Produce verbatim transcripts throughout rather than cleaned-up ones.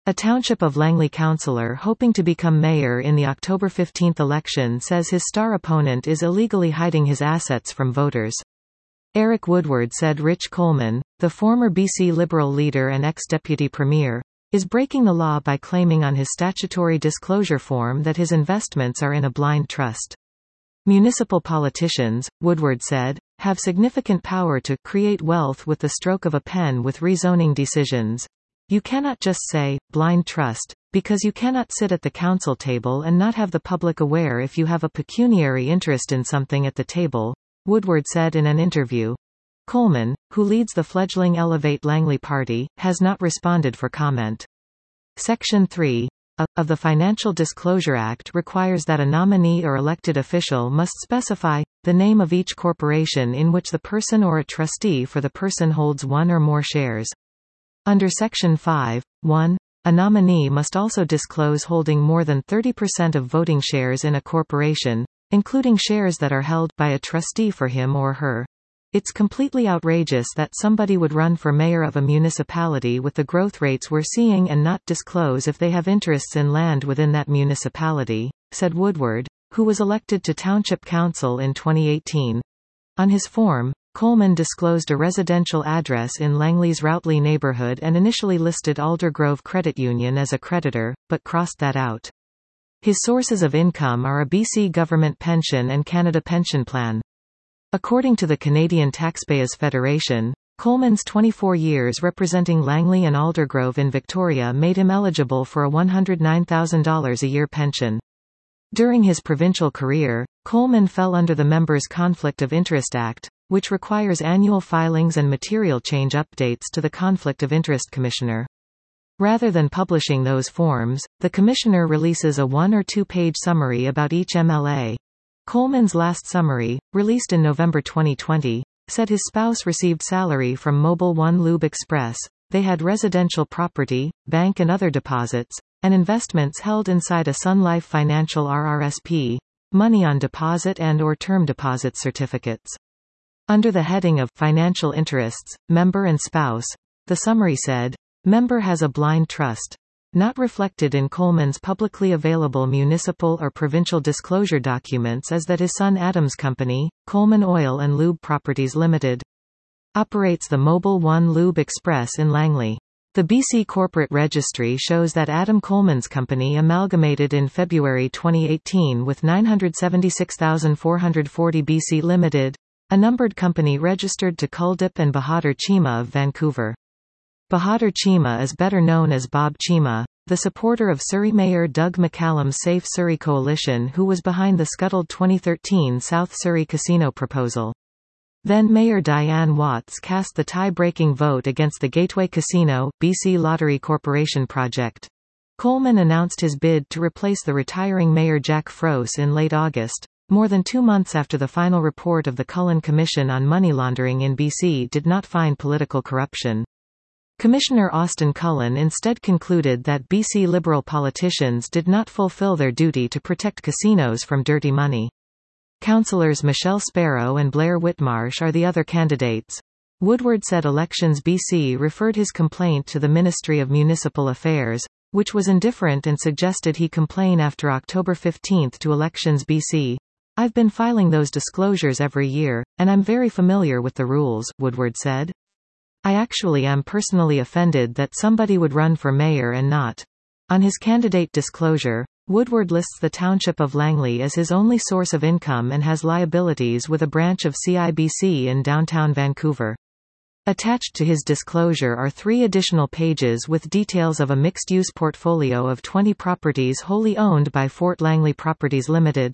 A Township of Langley councillor hoping to become mayor in the October fifteenth election says his star opponent is illegally hiding his assets from voters. Eric Woodward said Rich Coleman, the former B C Liberal leader and ex-deputy premier, is breaking the law by claiming on his statutory disclosure form that his investments are in a blind trust. Municipal politicians, Woodward said, have significant power to create wealth with the stroke of a pen with rezoning decisions. You cannot just say, blind trust, because you cannot sit at the council table and not have the public aware if you have a pecuniary interest in something at the table, Woodward said in an interview. Coleman, who leads the fledgling Elevate Langley Party, has not responded for comment. Section three A of the Financial Disclosure Act requires that a nominee or elected official must specify the name of each corporation in which the person or a trustee for the person holds one or more shares. Under Section five, one, a nominee must also disclose holding more than thirty percent of voting shares in a corporation, including shares that are held by a trustee for him or her. It's completely outrageous that somebody would run for mayor of a municipality with the growth rates we're seeing and not disclose if they have interests in land within that municipality, said Woodward, who was elected to Township Council in twenty eighteen. On his form, Coleman disclosed a residential address in Langley's Routley neighborhood and initially listed Aldergrove Credit Union as a creditor, but crossed that out. His sources of income are a B C government pension and Canada Pension Plan. According to the Canadian Taxpayers Federation, Coleman's twenty-four years representing Langley and Aldergrove in Victoria made him eligible for a one hundred nine thousand dollars a year pension. During his provincial career, Coleman fell under the Members' Conflict of Interest Act, which requires annual filings and material change updates to the Conflict of Interest Commissioner. Rather than publishing those forms, the Commissioner releases a one- or two-page summary about each M L A. Coleman's last summary, released in November twenty twenty, said his spouse received salary from Mobil One Lube Express, they had residential property, bank and other deposits, and investments held inside a Sun Life Financial R R S P, money on deposit and or term deposit certificates. Under the heading of Financial Interests, Member and Spouse, the summary said, Member has a blind trust. Not reflected in Coleman's publicly available municipal or provincial disclosure documents is that his son Adam's company, Coleman Oil and Lube Properties Limited, operates the Mobil One Lube Express in Langley. The B C Corporate Registry shows that Adam Coleman's company amalgamated in February twenty eighteen with nine hundred seventy-six thousand four hundred forty B C Limited, a numbered company registered to Kuldip and Bahadur Chima of Vancouver. Bahadur Chima is better known as Bob Chima, the supporter of Surrey Mayor Doug McCallum's Safe Surrey Coalition who was behind the scuttled twenty thirteen South Surrey casino proposal. Then Mayor Diane Watts cast the tie-breaking vote against the Gateway Casino, B C Lottery Corporation project. Coleman announced his bid to replace the retiring Mayor Jack Froese in late August, more than two months after the final report of the Cullen Commission on Money Laundering in B C did not find political corruption. Commissioner Austin Cullen instead concluded that B C Liberal politicians did not fulfill their duty to protect casinos from dirty money. Councillors Michelle Sparrow and Blair Whitmarsh are the other candidates. Woodward said Elections B C referred his complaint to the Ministry of Municipal Affairs, which was indifferent and suggested he complain after October fifteenth to Elections B C. I've been filing those disclosures every year, and I'm very familiar with the rules, Woodward said. I actually am personally offended that somebody would run for mayor and not. On his candidate disclosure, Woodward lists the Township of Langley as his only source of income and has liabilities with a branch of C I B C in downtown Vancouver. Attached to his disclosure are three additional pages with details of a mixed-use portfolio of twenty properties wholly owned by Fort Langley Properties Limited,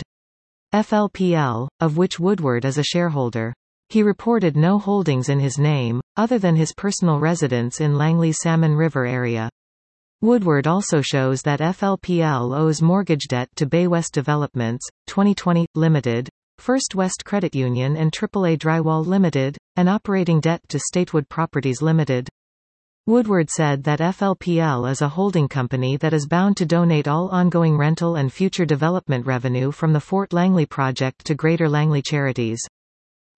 F L P L, of which Woodward is a shareholder. He reported no holdings in his name, other than his personal residence in Langley's Salmon River area. Woodward also shows that F L P L owes mortgage debt to Bay West Developments, twenty twenty, Limited, First West Credit Union and triple A Drywall Limited, and operating debt to Statewood Properties Limited. Woodward said that F L P L is a holding company that is bound to donate all ongoing rental and future development revenue from the Fort Langley project to Greater Langley charities.